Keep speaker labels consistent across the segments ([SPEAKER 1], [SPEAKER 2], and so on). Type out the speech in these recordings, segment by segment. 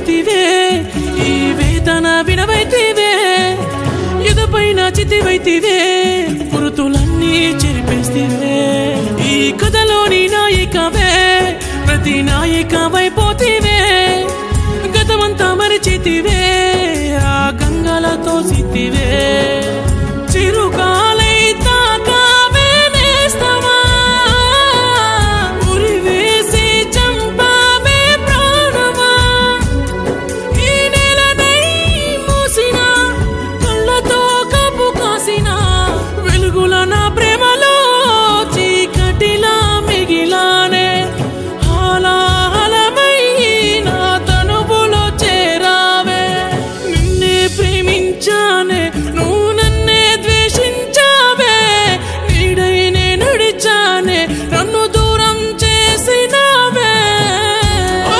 [SPEAKER 1] చేతివే ఈ వేదన వినవైతివే ఎదపైన చితివైతివే గురుతులన్నీ చెరిపేస్తివే ఈ కథలోని నాయికవే ప్రతి నాయికవైపోతివే గతమంతా మరిచితివే ఆ గంగలతో సిద్ధివే చిరుకాలై తాకావే నేస్తమా ఉరివేసి చంపావే ప్రాణమా ఈ నెలనై మూసిన కళ్ళతో కప్పు కాసిన వెలుగుల నా ప్రేమలో చీకటిలా మిగిలానే హాలాహలమై నా తనువులో చేరావే నిన్నే ప్రేమించానే నువ్వు నన్నే ద్వేషించావే నీడైనే నడిచానే నన్ను దూరం చేసినావే ఓ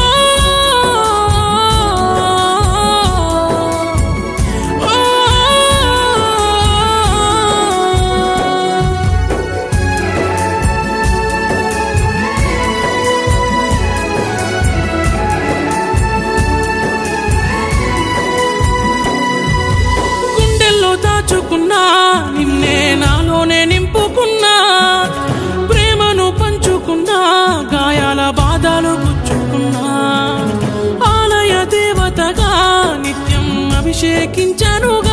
[SPEAKER 1] గుండెల్లో దాచుకున్నా నిన్నే నాలోనే నింపుకున్నా ప్రేమను పంచుకున్నా గాయాల బాధలు గుచ్చుకున్నా ఆలయ దేవతగా నిత్యం అభిషేకించను